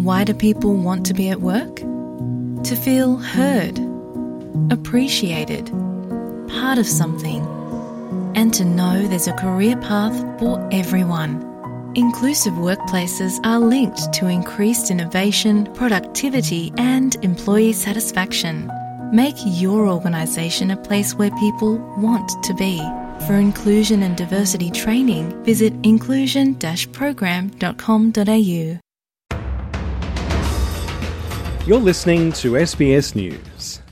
Why do people want to be at work? To feel heard, appreciated, part of something, and to know there's a career path for everyone. Inclusive workplaces are linked to increased innovation, productivity, and employee satisfaction. Make your organisation a place where people want to be. For inclusion and diversity training, visit inclusion-program.com.au. You're listening to SBS News.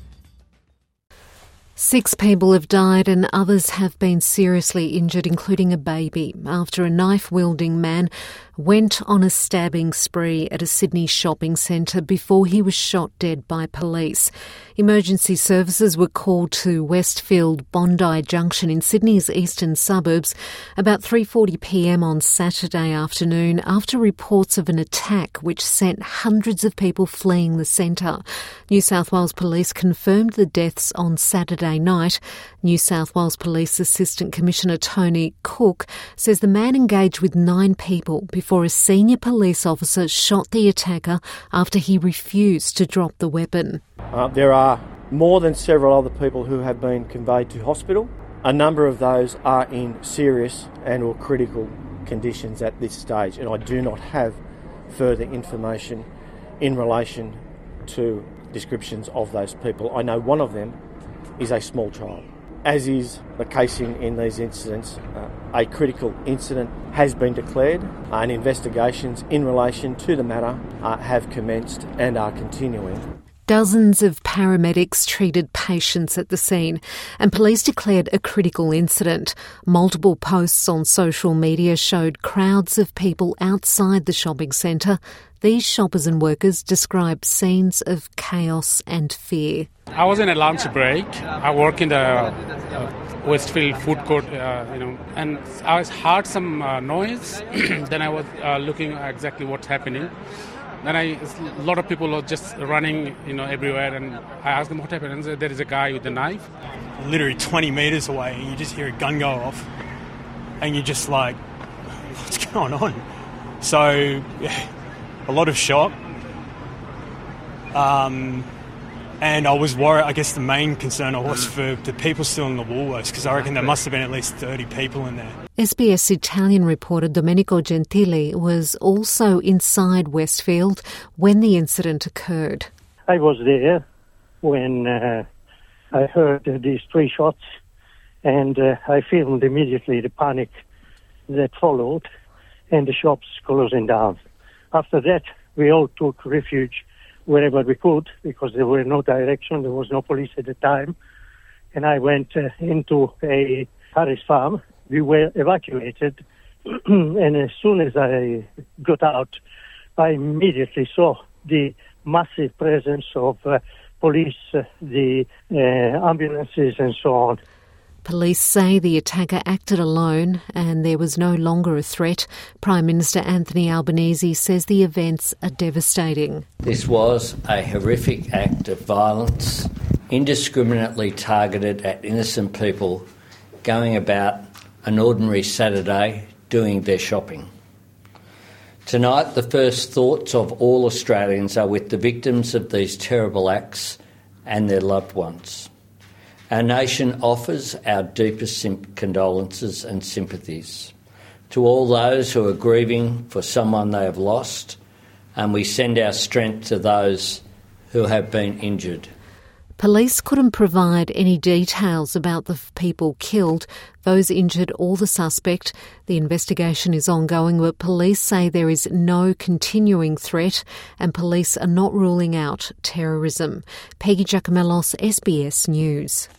6 people have died and others have been seriously injured, including a baby, after a knife-wielding man went on a stabbing spree at a Sydney shopping centre before he was shot dead by police. Emergency services were called to Westfield Bondi Junction in Sydney's eastern suburbs about 3:40pm on Saturday afternoon after reports of an attack which sent hundreds of people fleeing the centre. New South Wales Police confirmed the deaths on Saturday night. New South Wales Police Assistant Commissioner Tony Cook says the man engaged with 9 people before a senior police officer shot the attacker after he refused to drop the weapon. There are more than several other people who have been conveyed to hospital. A number of those are in serious and or critical conditions at this stage, and I do not have further information in relation to descriptions of those people. I know one of them is a small child. As is the case in these incidents, a critical incident has been declared and investigations in relation to the matter have commenced and are continuing. Dozens of paramedics treated patients at the scene and police declared a critical incident. Multiple posts on social media showed crowds of people outside the shopping centre. These shoppers and workers described scenes of chaos and fear. I was in a lunch break. I work in the Westfield food court, and I heard some noise. Then I was looking at exactly what's happening. Then a lot of people are just running, everywhere, and I asked them what happened, and there is a guy with a knife. Literally 20 metres away, and you just hear a gun go off, and you're just like, what's going on? So, yeah, a lot of shock. And I was worried, I guess the main concern was for the people still in the Woolworths, because I reckon there must have been at least 30 people in there. SBS Italian reporter Domenico Gentili was also inside Westfield when the incident occurred. I was there when I heard these 3 shots, and I filmed immediately the panic that followed and the shops closing down. After that, we all took refuge wherever we could, because there were no direction, there was no police at the time. And I went into a Harris farm. We were evacuated, and as soon as I got out, I immediately saw the massive presence of police, the ambulances and so on. Police say the attacker acted alone and there was no longer a threat. Prime Minister Anthony Albanese says the events are devastating. This was a horrific act of violence, indiscriminately targeted at innocent people going about an ordinary Saturday doing their shopping. Tonight, the first thoughts of all Australians are with the victims of these terrible acts and their loved ones. Our nation offers our deepest condolences and sympathies to all those who are grieving for someone they have lost, and we send our strength to those who have been injured. Police couldn't provide any details about the people killed, those injured or the suspect. The investigation is ongoing, but police say there is no continuing threat and police are not ruling out terrorism. Peggy Giacomellos, SBS News.